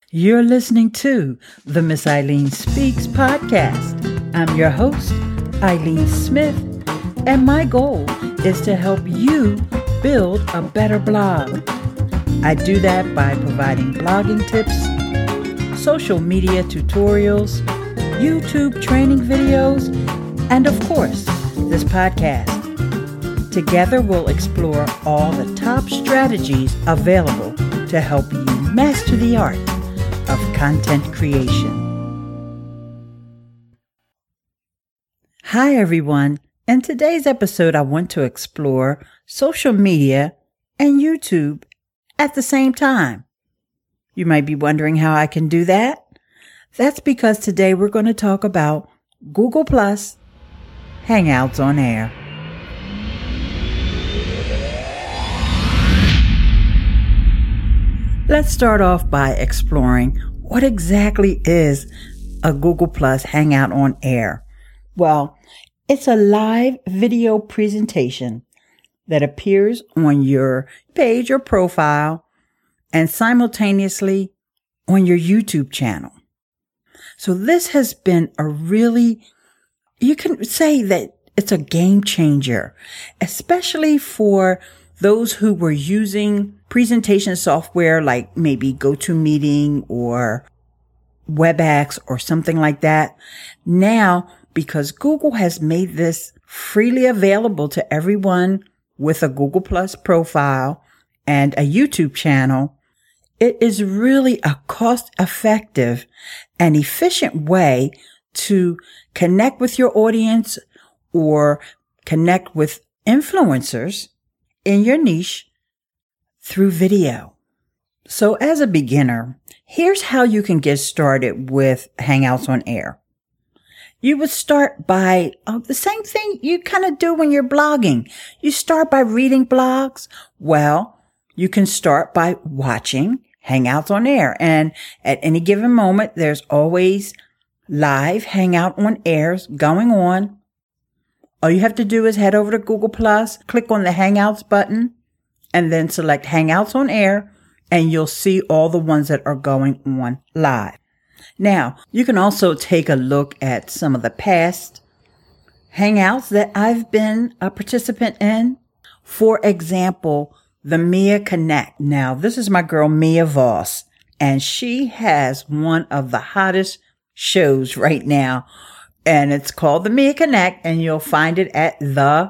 You're listening to the Miss Eileen Speaks podcast. I'm your host, Eileen Smith, and my goal is to help you build a better blog. I do that by providing blogging tips, social media tutorials, YouTube training videos, and of course, this podcast. Together, we'll explore all the top strategies available to help you master the art of content creation. Hi, everyone. In today's episode, I want to explore social media and YouTube at the same time. You might be wondering how I can do that. That's because today we're going to talk about Google Plus Hangouts on Air. Let's start off by exploring what exactly is a Google Plus Hangout on Air. Well, it's a live video presentation that appears on your page or profile and simultaneously on your YouTube channel. So this has been you can say that it's a game changer, especially for those who were using presentation software like maybe GoToMeeting or WebEx or something like that. Now, because Google has made this freely available to everyone with a Google Plus profile and a YouTube channel, it is really a cost-effective and efficient way to connect with your audience or connect with influencers in your niche through video. So as a beginner, here's how you can get started with Hangouts on Air. You would start by the same thing you kind of do when you're blogging. You start by reading blogs. Well, you can start by watching Hangouts on Air. And at any given moment, there's always live Hangout on Airs going on. All you have to do is head over to Google Plus, click on the Hangouts button, and then select Hangouts on Air, and you'll see all the ones that are going on live. Now, you can also take a look at some of the past Hangouts that I've been a participant in. For example, the Mia Connect. Now, this is my girl, Mia Voss, and she has one of the hottest shows right now. And it's called the Mia Connect, and you'll find it at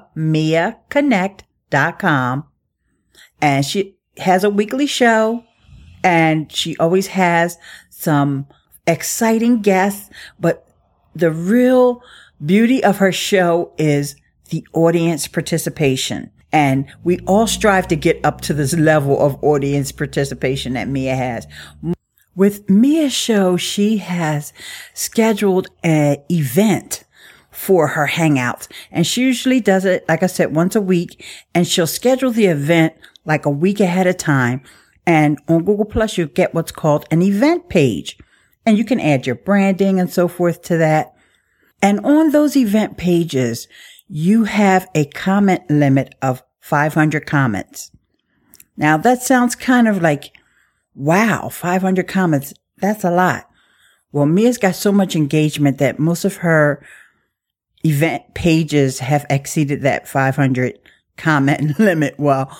themiaconnect.com. And she has a weekly show, and she always has some exciting guests. But the real beauty of her show is the audience participation. And we all strive to get up to this level of audience participation that Mia has. With Mia's show, she has scheduled an event for her Hangouts. And she usually does it, like I said, once a week. And she'll schedule the event like a week ahead of time. And on Google Plus, you'll get what's called an event page. And you can add your branding and so forth to that. And on those event pages, you have a comment limit of 500 comments. Now, that sounds kind of like, wow, 500 comments. That's a lot. Well, Mia's got so much engagement that most of her event pages have exceeded that 500 comment limit. Well,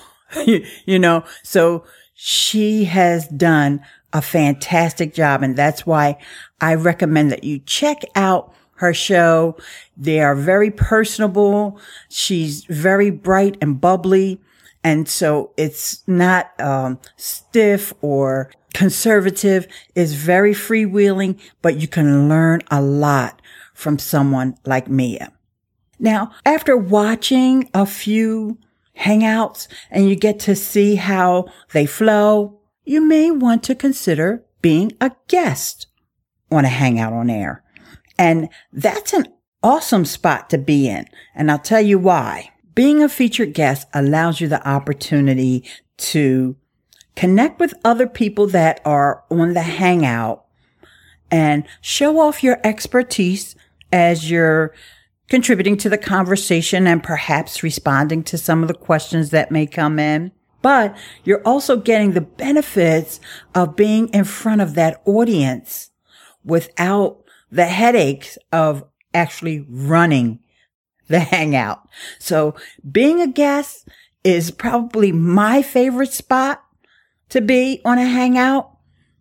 so she has done a fantastic job. And that's why I recommend that you check out her show. They are very personable. She's very bright and bubbly. And so it's not stiff or conservative. It's very freewheeling, but you can learn a lot from someone like Mia. Now, after watching a few Hangouts and you get to see how they flow, you may want to consider being a guest on a Hangout on Air. And that's an awesome spot to be in. And I'll tell you why. Being a featured guest allows you the opportunity to connect with other people that are on the Hangout and show off your expertise as you're contributing to the conversation and perhaps responding to some of the questions that may come in. but you're also getting the benefits of being in front of that audience without the headaches of actually running the hangout. So being a guest is probably my favorite spot to be on a hangout.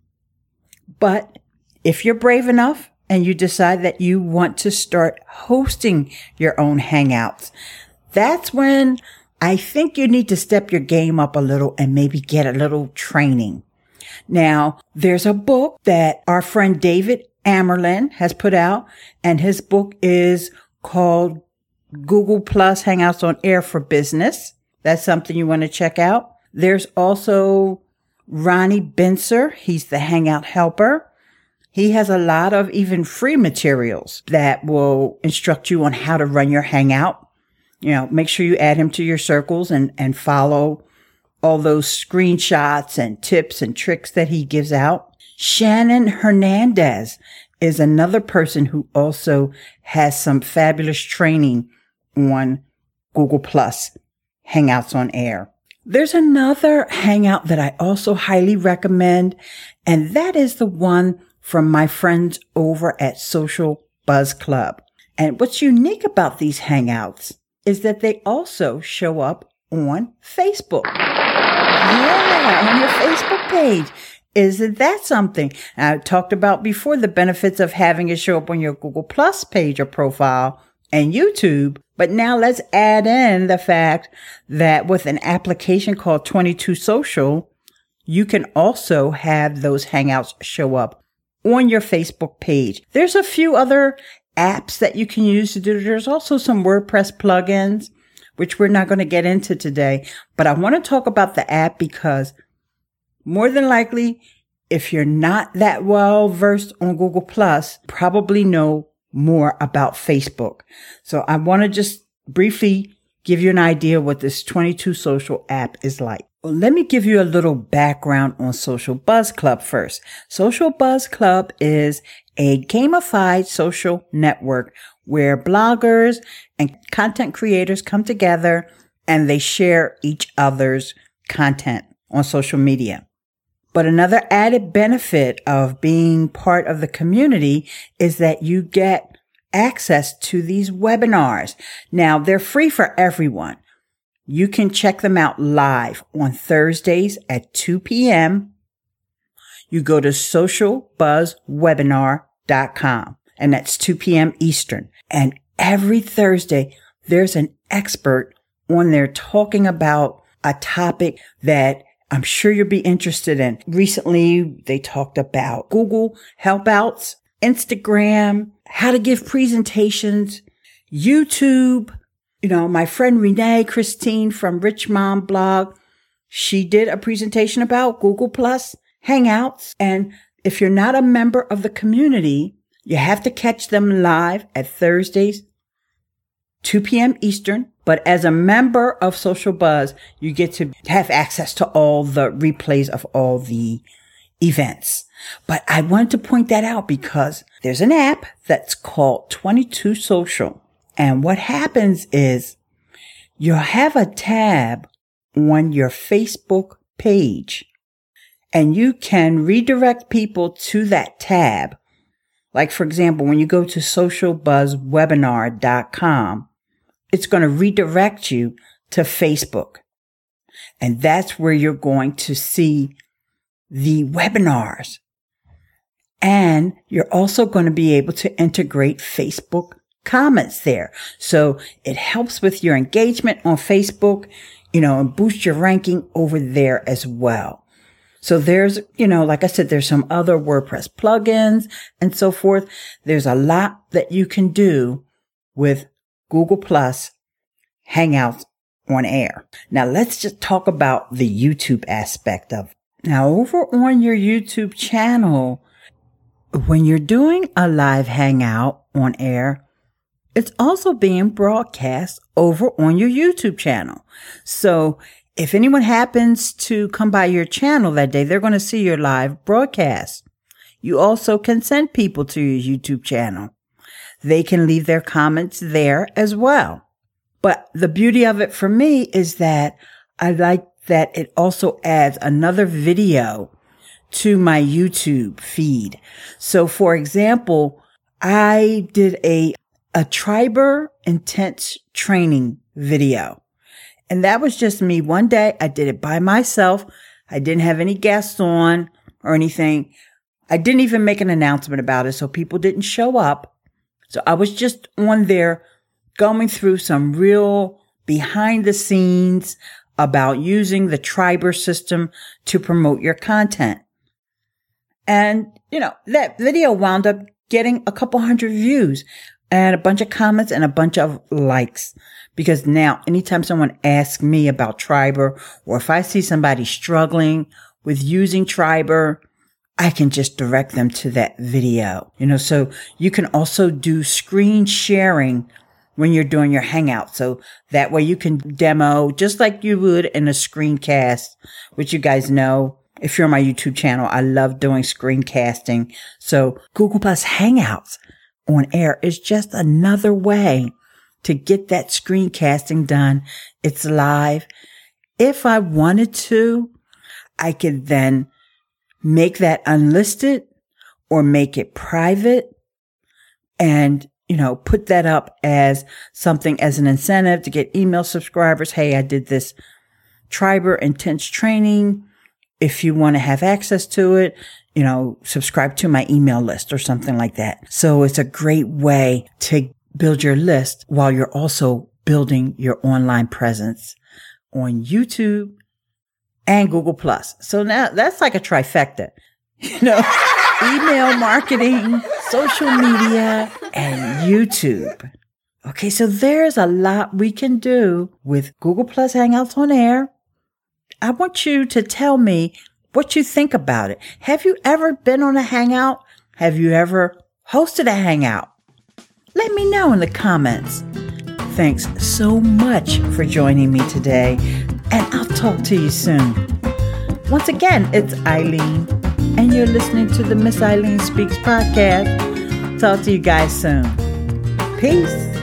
But if you're brave enough and you decide that you want to start hosting your own hangouts, that's when I think you need to step your game up a little and maybe get a little training. Now, there's a book that our friend David Amerlin has put out, and his book is called Google Plus Hangouts on Air for Business. That's something you want to check out. There's also Ronnie Bincer. He's the Hangout Helper. He has a lot of even free materials that will instruct you on how to run your hangout. You know, make sure you add him to your circles and follow all those screenshots and tips and tricks that he gives out. Shannon Hernandez is another person who also has some fabulous training on Google Plus Hangouts on Air. There's another hangout that I also highly recommend, and that is the one from my friends over at Social Buzz Club. And what's unique about these hangouts is that they also show up on Facebook. Yeah, on your Facebook page. Isn't that something? I talked about before the benefits of having it show up on your Google Plus page or profile and YouTube. But now let's add in the fact that with an application called 22 Social, you can also have those hangouts show up on your Facebook page. There's a few other apps that you can use to do it. There's also some WordPress plugins, which we're not going to get into today. But I want to talk about the app because more than likely, if you're not that well versed on Google Plus, probably know more about Facebook. So I want to just briefly give you an idea what this 22 Social app is like. Well, let me give you a little background on Social Buzz Club first. Social Buzz Club is a gamified social network where bloggers and content creators come together and they share each other's content on social media. But another added benefit of being part of the community is that you get access to these webinars. Now, they're free for everyone. You can check them out live on Thursdays at 2 p.m. You go to socialbuzzwebinar.com, and that's 2 p.m. Eastern. And every Thursday, there's an expert on there talking about a topic that I'm sure you'll be interested in. Recently, they talked about Google Helpouts, Instagram, how to give presentations, YouTube. You know, my friend Renee Christine from Rich Mom Blog, she did a presentation about Google Plus Hangouts. And if you're not a member of the community, you have to catch them live at Thursdays, 2 p.m. Eastern. But as a member of Social Buzz, you get to have access to all the replays of all the events. But I wanted to point that out because there's an app that's called 22 Social. And what happens is you'll have a tab on your Facebook page and you can redirect people to that tab. Like, for example, when you go to socialbuzzwebinar.com, it's going to redirect you to Facebook. And that's where you're going to see the webinars. And you're also going to be able to integrate Facebook comments there. So it helps with your engagement on Facebook, you know, and boost your ranking over there as well. So there's, you know, like I said, there's some other WordPress plugins and so forth. There's a lot that you can do with Google Plus Hangouts on Air. Now let's just talk about the YouTube aspect of it. Now over on your YouTube channel, when you're doing a live hangout on air, it's also being broadcast over on your YouTube channel. So if anyone happens to come by your channel that day, they're going to see your live broadcast. You also can send people to your YouTube channel. They can leave their comments there as well. But the beauty of it for me is that I like that it also adds another video to my YouTube feed. So for example, I did a Triber intense training video. And that was just me one day. I did it by myself. I didn't have any guests on or anything. I didn't even make an announcement about it, so people didn't show up. So I was just on there going through some real behind the scenes about using the Triber system to promote your content. And, that video wound up getting a couple hundred views and a bunch of comments and a bunch of likes. Because now anytime someone asks me about Triber, or if I see somebody struggling with using Triber, I can just direct them to that video. So you can also do screen sharing when you're doing your Hangout. So that way you can demo just like you would in a screencast, which you guys know. If you're on my YouTube channel, I love doing screencasting. So Google Plus Hangouts on air is just another way to get that screencasting done. It's live. If I wanted to, I could then make that unlisted or make it private and, put that up as something as an incentive to get email subscribers. Hey, I did this Triber intense training. If you want to have access to it, subscribe to my email list or something like that. So it's a great way to build your list while you're also building your online presence on YouTube and Google Plus. So now that's like a trifecta, email marketing, social media, and YouTube. Okay. So there's a lot we can do with Google Plus Hangouts on air. I want you to tell me what you think about it. Have you ever been on a Hangout? Have you ever hosted a Hangout? Let me know in the comments. Thanks so much for joining me today, and I'll talk to you soon. Once again, it's Eileen, and you're listening to the Miss Eileen Speaks podcast. Talk to you guys soon. Peace.